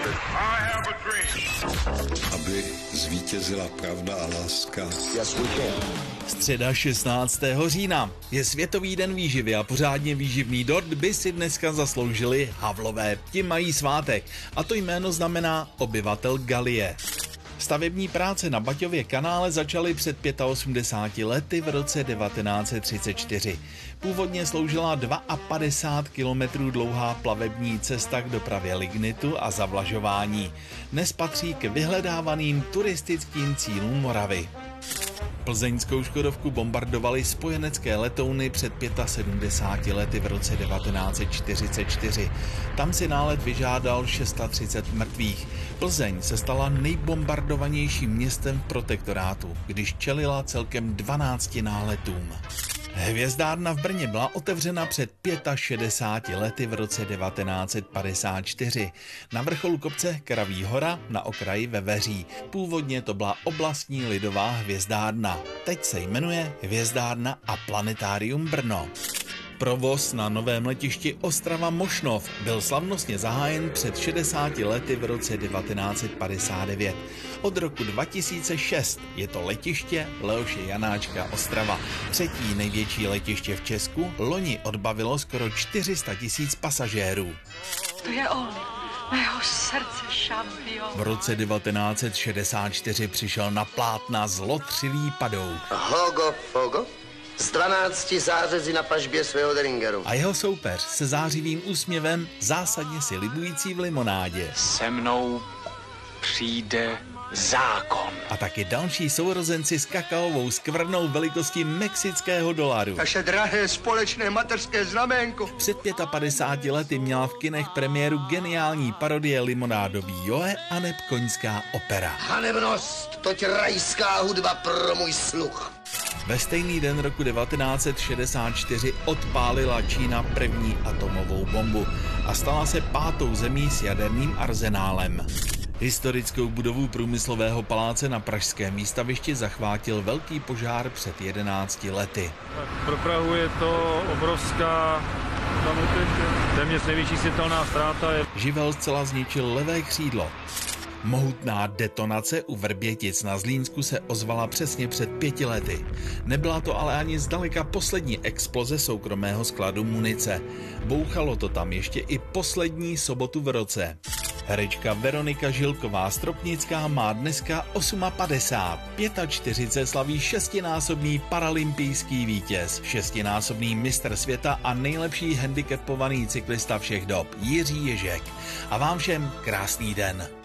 Aby zvítězila pravda a láska. Středa 16. října je Světový den výživy a pořádně výživný dort by si dneska zasloužili Havlové. Ti mají svátek a to jméno znamená obyvatel Galie. Stavební práce na Baťově kanále začaly před 85 lety v roce 1934. Původně sloužila 52 kilometrů dlouhá plavební cesta k dopravě lignitu a zavlažování. Dnes patří k vyhledávaným turistickým cílům Moravy. Plzeňskou Škodovku bombardovaly spojenecké letouny před 75 lety v roce 1944. Tam si nálet vyžádal 630 mrtvých. Plzeň se stala nejbombardovanějším městem v protektorátu, když čelila celkem 12 náletům. Hvězdárna v Brně byla otevřena před 65 lety v roce 1954. Na vrcholu kopce Kraví hora na okraji Veveří. Původně to byla oblastní lidová hvězdárna. Teď se jmenuje Hvězdárna a Planetárium Brno. Provoz na novém letišti Ostrava Mošnov byl slavnostně zahájen před 60 lety v roce 1959. Od roku 2006 je to letiště Leoše Janáčka Ostrava. Třetí největší letiště v Česku, loni odbavilo skoro 400 000 pasažérů. To je on, mého srdce šampion. V roce 1964 přišel na plátna zlotřilý Padouk. Hogo Fogo? Z 12 zářezy na pažbě svého dringeru. A jeho soupeř se zářivým úsměvem, zásadně si libující v limonádě. Se mnou přijde zákon. A taky další sourozenci s kakaovou skvrnou velikostí mexického dolaru. Naše drahé společné mateřské znaménko. Před 55 lety měla v kinech premiéru geniální parodie limonádový Joe aneb koňská opera. Hanebnost, toť rajská hudba pro můj sluch. Ve stejný den roku 1964 odpálila Čína první atomovou bombu a stala se 5. zemí s jaderným arzenálem. Historickou budovu Průmyslového paláce na pražském výstavišti zachvátil velký požár před 11 lety. Pro Prahu je to obrovská, téměř největší světelná ztráta. Živel zcela zničil levé křídlo. Mohutná detonace u Vrbětic na Zlínsku se ozvala přesně před 5 lety. Nebyla to ale ani zdaleka poslední exploze soukromého skladu munice. Bouchalo to tam ještě i poslední sobotu v roce. Herečka Veronika Žilková-Stropnická má dneska 58. 45 slaví 6násobný paralympijský vítěz, 6násobný mistr světa a nejlepší handicapovaný cyklista všech dob Jiří Ježek. A vám všem krásný den.